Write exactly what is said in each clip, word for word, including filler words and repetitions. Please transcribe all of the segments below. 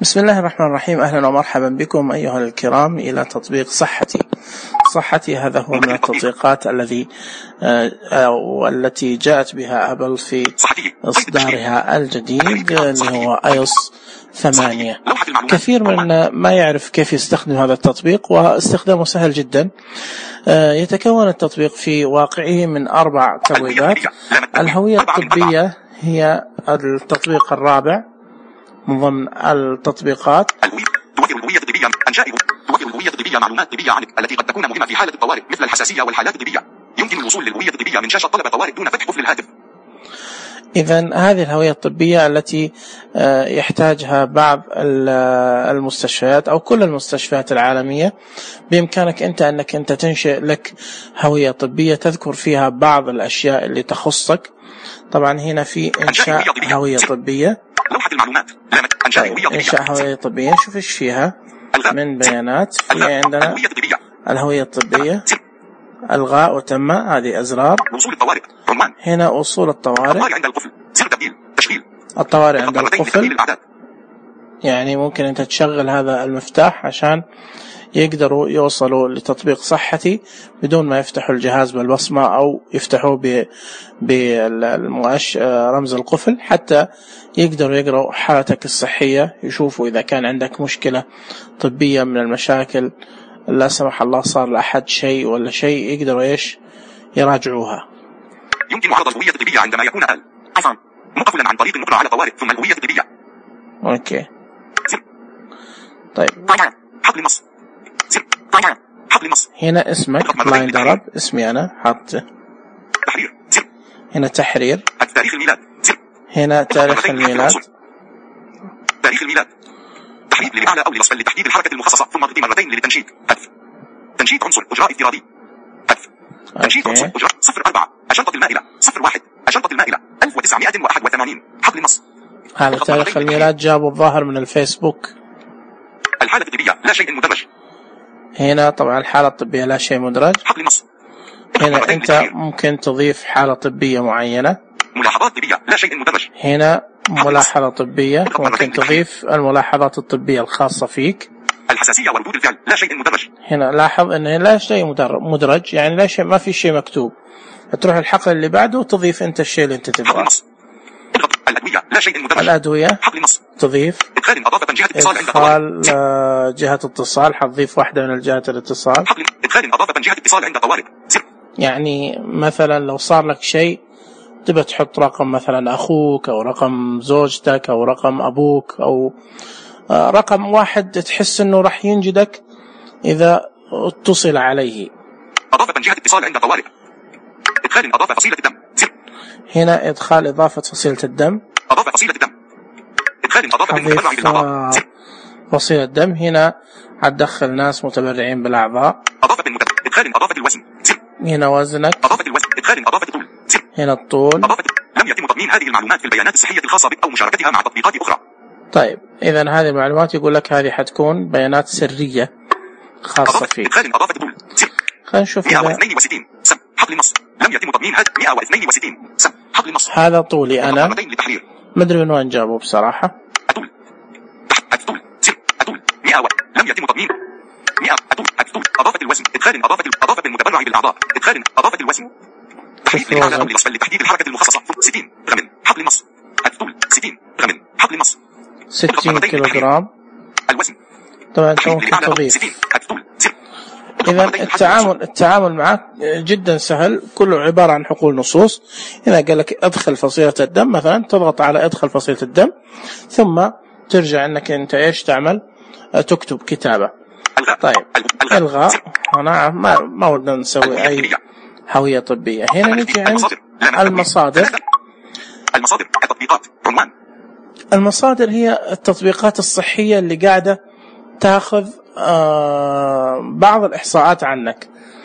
بسم الله الرحمن الرحيم. أهلا ومرحبا بكم أيها الكرام إلى تطبيق صحتي. صحتي هذا هو من التطبيقات الذي والتي جاءت بها أبل في إصدارها الجديد اللي هو آي أو إس ثمانية. كثير من ما يعرف كيف يستخدم هذا التطبيق، واستخدامه سهل جدا. يتكون التطبيق في واقعه من أربع تبويبات. الهوية الطبية هي التطبيق الرابع من ضمن التطبيقات. توفر الهوية الطبية أنشائه توفر الهوية الطبية معلومات طبية عنك التي قد تكون مهمة في حالة الطوارئ مثل الحساسية والحالات الطبية. يمكن الوصول للهوية الطبية من شاشة طلب الطوارئ دون فتح قفل الهاتف. إذن هذه الهوية الطبية التي يحتاجها بعض المستشفيات أو كل المستشفيات العالمية، بإمكانك أنت أنك أنت تنشئ لك هوية طبية تذكر فيها بعض الأشياء اللي تخصك. طبعا هنا في إنشاء هوية طبية، لوحة المعلومات، إنشاء هوية طبية. إنشاء هوية طبية. شوف إيش فيها من بيانات. في عندنا الهوية الطبية، ألغاء وتم، هذه أزرار. وصول الطوارئ، عنوان. هنا وصول الطوارئ. الطوارئ عند القفل، سر تبديل، تشغيل. الطوارئ عند القفل، يعني ممكن أنت تشغل هذا المفتاح عشان يقدروا يوصلوا لتطبيق صحتي بدون ما يفتحوا الجهاز بالبصمة أو يفتحوه بالمؤشر رمز القفل، حتى يقدروا يقرأوا حالتك الصحية، يشوفوا إذا كان عندك مشكلة طبية من المشاكل، لا سمح الله صار لأحد شيء ولا شيء، يقدروا إيش يراجعوها. يمكن عرض الهوية الطبية عندما يكون ال أيفون مقفلا عن طريق النقرة على طوارئ ثم الهوية الطبية. أوكي. طيب. حبل مص. حبل مص. هنا اسمك لاين ضرب، اسمي أنا حاط. تحرير. هنا تحرير. تاريخ الميلاد. هنا تاريخ الميلاد. تاريخ الميلاد. تحديد للأعلى أو للأسفل لتحديد الحركة المخصصة، ثم ضغط مرتين للتنشيط. حذف. تنشيط عنصر إجراء افتراضي. حذف. تنشيط عنصر إجراء صفر أربعة. أشنطة المائلة صفر واحد. أشنطة المائلة ألف وتسعمائة وواحد وثمانين. حبل مص. هذا تاريخ الميلاد جابوا الظاهر من الفيسبوك. الحالة الطبية لا شيء مدرج. هنا طبعا الحالة الطبية لا شيء مدرج. حبل مص. هنا أنت ممكن تضيف حالة طبية معينة. ملاحظات طبية لا شيء مدرج. هنا ملاحظة طبية، ممكن تضيف الملاحظات الطبية الخاصة فيك. الحساسية وردود الفعل لا شيء مدرج. هنا لاحظ أنه لا شيء مدرج، يعني لا شيء، ما في شيء مكتوب. تروح الحقل اللي بعده وتضيف أنت الشيء اللي أنت تبغاه. الأدوية لا شيء مدرج. الأدوية تضيف. إدخال إضافة جهة اتصال عند طوارئ. إدخال جهة اتصال، حتضيف واحدة من الجهات الاتصال. إدخال إضافة جهة اتصال عند طوارئ. يعني مثلا لو صار لك شيء تبى تحط رقم مثلا أخوك أو رقم زوجتك أو رقم أبوك أو رقم واحد تحس أنه راح ينجدك إذا اتصل عليه. إضافة جهة اتصال عند طوارئ. إدخال إضافة فصيلة الدم. هنا إدخال إضافة فصيلة الدم. إضافة فصيلة الدم. إدخال إضافة المتبرع بالأعضاء. فصيلة الدم. هنا هتدخل ناس متبرعين بالأعضاء. إضافة المتبرع. إدخال إضافة الوزن. هنا وزنك. إضافة الوزن. إدخال إضافة الطول. هنا الطول. إضافة. لم يتم تضمين هذه المعلومات في البيانات الصحية الخاصة بك أو مشاركتها مع تطبيقات أخرى. طيب إذن هذه المعلومات يقول لك هذه حتكون بيانات سرية خاصة فيك. إدخال إضافة الطول. خلينا نشوف مئة واثنين وستين سم حبل مص. لم يتم تضمين هذا. مئة واثنين وستين سم حبل مص. هذا طولي أنا، ما أدري من وين جابه بصراحة. الطول. الطول. سم الطول. مئة و... لم يتم تضمين. مئة الطول. الطول. إضافة الوزن. إدخال إضافة إضافة المتبرع بالأعضاء. إدخال إضافة الوزن. تحديد للأعلى أو للأسفل لتحديد الحركة المخصصة. ستين غمن حبل مص. الطول ستين غمن حبل مص. ستين كيلوغرام. الوزن. طبعا أنت ممكن تضيف. إذا التعامل التعامل معك جدا سهل، كله عبارة عن حقول نصوص. إذا قال لك ادخل فصيلة الدم مثلا، تضغط على ادخل فصيلة الدم، ثم ترجع انك انت ايش تعمل، تكتب كتابة. طيب الغاء. هنا ما ما ودنا نسوي اي هوية طبية. هنا نجي عند المصادر. المصادر التطبيقات. عنوان. المصادر هي التطبيقات الصحية اللي قاعدة تاخذ آه بعض الإحصاءات عنك،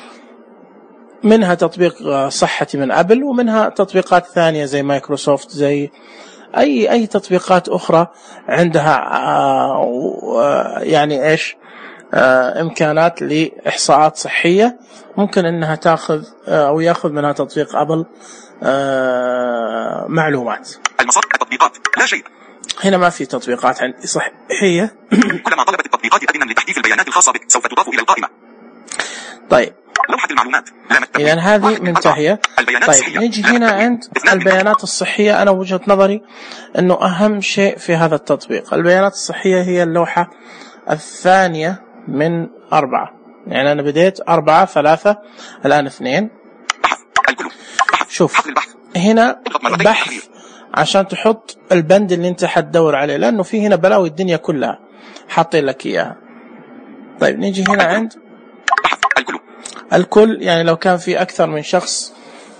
منها تطبيق صحتي من أبل، ومنها تطبيقات ثانية زي مايكروسوفت، زي أي أي تطبيقات أخرى عندها آه يعني إيش آه إمكانات لإحصاءات صحية، ممكن إنها تأخذ آه أو يأخذ منها تطبيق أبل آه معلومات. المصادر التطبيقات لا شيء. هنا ما في تطبيقات عندي صحية. كلما طلبت التطبيقات أذنا لتحديث البيانات الخاصة بك سوف تضاف إلى القائمة. طيب لوحة المعلومات. إذن هذه منتهية. طيب نيجي هنا عند البيانات الصحية. أنا وجهة نظري أنه أهم شيء في هذا التطبيق البيانات الصحية هي اللوحة الثانية من أربعة. يعني أنا بديت أربعة ثلاثة الآن اثنين. شوف هنا بحث عشان تحط البند اللي انت حتدور عليه لأنه في هنا بلاوي الدنيا كلها حاطين لك إياها. طيب نيجي هنا عند الكل. يعني لو كان في أكثر من شخص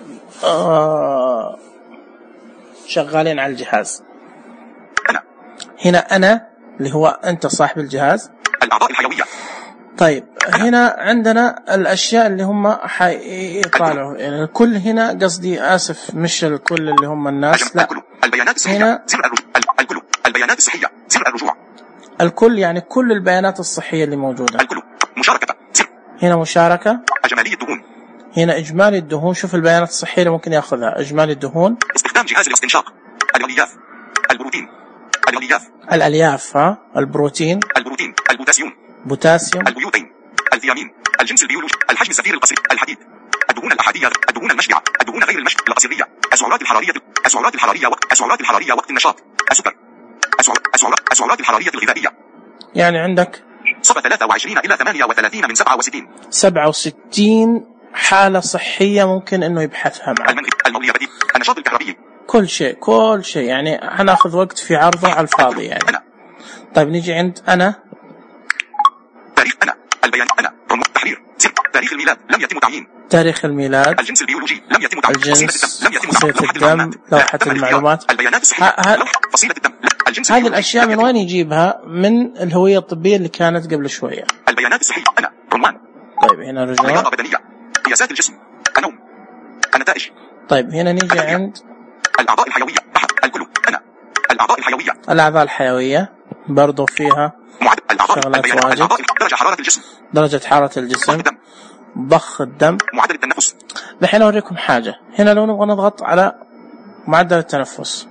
آه شغالين على الجهاز. هنا أنا اللي هو أنت صاحب الجهاز. الأعضاء الحيوية. طيب هنا عندنا الأشياء اللي هم حيطالعوا. يعني الكل هنا قصدي آسف مش الكل اللي هم الناس لا. البيانات الصحية. هنا الكل البيانات الصحية زر الرجوع. الكل يعني كل البيانات الصحية اللي موجودة. الكل مشاركة. هنا مشاركة. إجمالي الدهون. هنا إجمالي الدهون. شوف البيانات الصحية اللي ممكن يأخذها. إجمالي الدهون. استخدام جهاز الاستنشاق. الألياف. البروتين. الألياف. الألياف ها. البروتين. البروتين. البوتاسيوم. بوتاسيوم. البيوتين. الثيامين. الجنس البيولوجي. الحجم السفير القصري. الحديد. الدهون الأحادية. الدهون المشبعة. الدهون غير المشبعة القصرية. السعرات الحرارية. السعرات الحرارية وقت السعرات الحرارية وقت النشاط. السكر. السعرات السعرات الحرارية الغذائية. يعني عندك صفة ثلاثة وعشرين إلى ثمانية وثلاثين من سبعة وستين. سبعة وستين حالة صحية ممكن إنه يبحثها معك. المنهج. المولية بديل. النشاط الكهربي. كل شيء كل شيء يعني هناخذ وقت في عرضه على الفاضي يعني. أنا. طيب نيجي عند أنا. تاريخ أنا. البيان أنا. رمز تحرير. تاريخ الميلاد لم يتم تعيين. تاريخ الميلاد. الجنس البيولوجي لم يتم تعيين. الجنس. لم يتم تعيين. فصيلة الدم. لوحة المعلومات. البيانات الصحية. فصيلة الدم. الجنس. هذه الأشياء من وين يجيبها؟ من الهوية الطبية اللي كانت قبل شوية. البيانات الصحية. أنا. عنوان. طيب هنا رجوع. رياضة بدنية. قياسات الجسم. النوم. النتائج. طيب هنا نيجي الأدوية. عند الأعضاء الحيوية. الكل. أنا. الأعضاء الحيوية. الأعضاء الحيوية برضو فيها معدل الأعضاء. شغلات واجد. درجة حرارة الجسم. درجة حرارة الجسم. الدم. ضخ الدم. معدل التنفس. الحين أوريكم حاجة. هنا لو نبغى نضغط على معدل التنفس.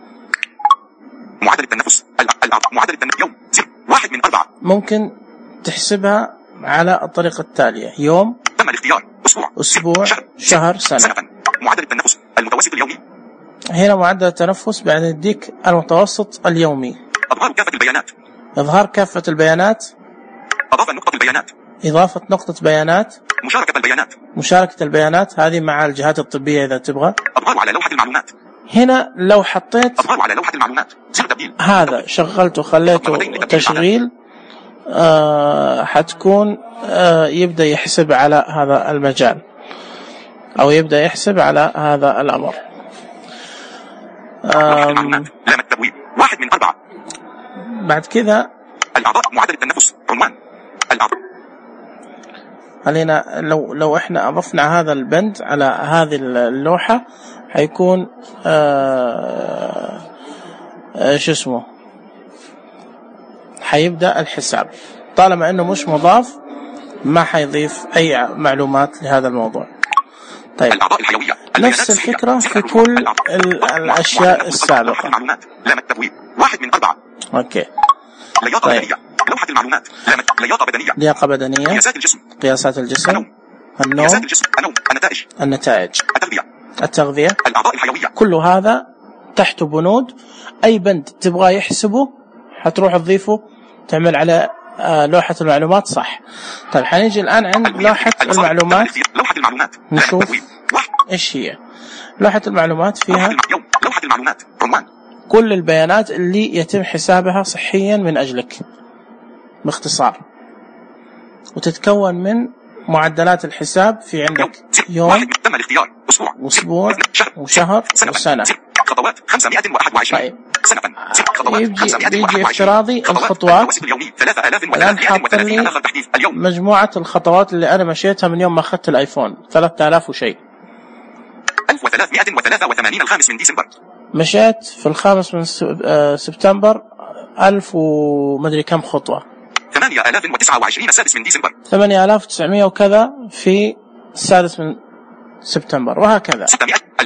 معدل التنفس. معدل التنفس يوم زر واحد من أربعة. ممكن تحسبها على الطريقة التالية. يوم. تم الاختيار. أسبوع. أسبوع. شهر. شهر. سنة. سنة. معدل التنفس المتوسط اليومي. هنا معدل التنفس بعد يديك المتوسط اليومي. إظهار كافة البيانات. إظهار كافة البيانات. إضافة نقطة البيانات. إضافة نقطة بيانات. مشاركة البيانات. مشاركة البيانات هذه مع الجهات الطبية إذا تبغى. إظهار على لوحة المعلومات. هنا لو حطيت إظهار على لوحة المعلومات. زر تبديل. هذا شغلته خليته تشغيل آه حتكون آه يبدأ يحسب على هذا المجال أو يبدأ يحسب على هذا الأمر. لام التبويب واحد من أربعة. بعد كذا الأعضاء. معدل التنفس. عنوان. الأعضاء. علينا لو لو احنا أضفنا هذا البند على هذه اللوحة حيكون آه آه شو اسمه حيبدأ الحساب. طالما انه مش مضاف ما حيضيف اي معلومات لهذا الموضوع. طيب الأعضاء الحيوية. نفس الفكرة في كل الأشياء السابقة. المعلومات. لام التبويب واحد من أربعة. اوكي. لياقة طيب. بدنية. لوحة المعلومات. لياقة بدنية. لياقة بدنية. قياسات الجسم. قياسات الجسم. النوم. النوم. قياسات الجسم. النوم. النتائج. النتائج. التغذية. التغذية. الأعضاء الحيوية. كل هذا تحت بنود. أي بند تبغى يحسبه حتروح تضيفه تعمل على لوحة المعلومات صح. طيب حنيجي الآن عند لوحة المعلومات. لوحة المعلومات. نشوف إيش هي لوحة المعلومات. فيها لوحة المعلومات. عنوان. كل البيانات اللي يتم حسابها صحيا من أجلك باختصار. وتتكون من معدلات الحساب. في عندك يوم. تم الاختيار. أسبوع. أسبوع. وشهر. وسنة. خطوات خمسمائة وواحد وعشرين. طيب. سنة. يجي بيجي افتراضي الخطوات. الآن حاط لي مجموعة الخطوات اللي أنا مشيتها من يوم ما أخذت الآيفون ثلاثة آلاف وشيء. ألف وثلاثمائة وثلاثة وثمانين الخامس من ديسمبر. مشيت في الخامس من سبتمبر ألف ومدري كم خطوة. ثمانية آلاف وتسعة وعشرين السادس من ديسمبر. ثمانية آلاف وتسعمائة وكذا في السادس من سبتمبر وهكذا. ستمائة ألفين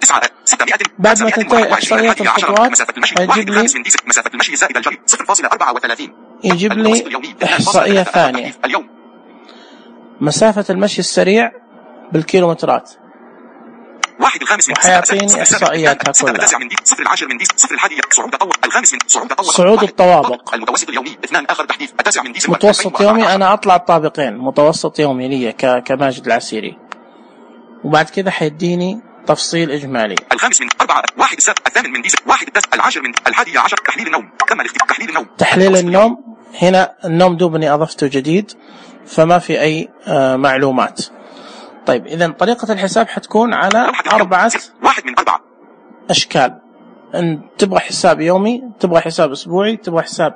بعد ما تنتهي إحصائيات الخطوات هيجيب لي مسافة المشي زائد الجري صفر فاصلة أربعة وثلاثين. يجيب لي إحصائية ثانية اليوم مسافة المشي السريع بالكيلومترات، واحد الخامس من وحيعطيني إحصائياتها كلها. التاسع من دي صفر العاشر من دي صفر الحادي صعود تطور الخامس من صعود تطور صعود الطوابق المتوسط اليومي اثنان آخر تحديث التاسع من دي متوسط يومي أنا أطلع الطابقين متوسط يومي لي كماجد العسيري، وبعد كذا حيديني تفصيل إجمالي. الخامس من أربعة واحد السابع الثامن من دي واحد التاسع العاشر من الحادي عشر تحليل النوم تم الاختيار تحليل النوم تحليل النوم. هنا النوم دوبني أضفته جديد فما في أي آه معلومات. طيب إذا طريقة الحساب حتكون على أربعة واحد من أربعة أشكال. إن تبغى حساب يومي، تبغى حساب أسبوعي، تبغى حساب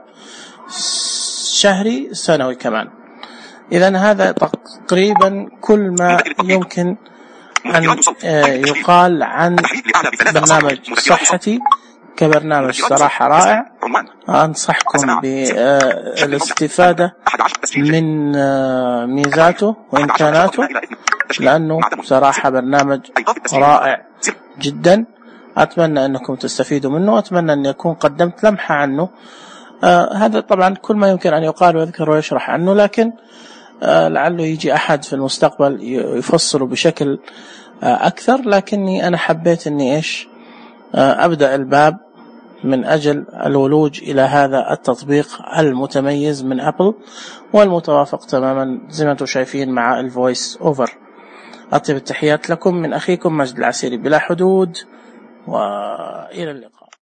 شهري، سنوي كمان. إذا هذا تقريبا كل ما يمكن أن يقال عن برنامج صحتي كبرنامج صراحة رائع. أنصحكم بالاستفادة من ميزاته وإمكاناته لأنه صراحة برنامج رائع جدا. أتمنى أنكم تستفيدوا منه، أتمنى أن يكون قدمت لمحة عنه. آه هذا طبعا كل ما يمكن أن يقال ويذكر ويشرح عنه، لكن آه لعله يجي أحد في المستقبل يفصله بشكل آه أكثر. لكني أنا حبيت أني إيش آه أبدأ الباب من أجل الولوج إلى هذا التطبيق المتميز من أبل والمتوافق تماما زي ما أنتم شايفين مع الفويس أوفر. أطيب التحيات لكم من أخيكم مجد العسيري بلا حدود، وإلى اللقاء.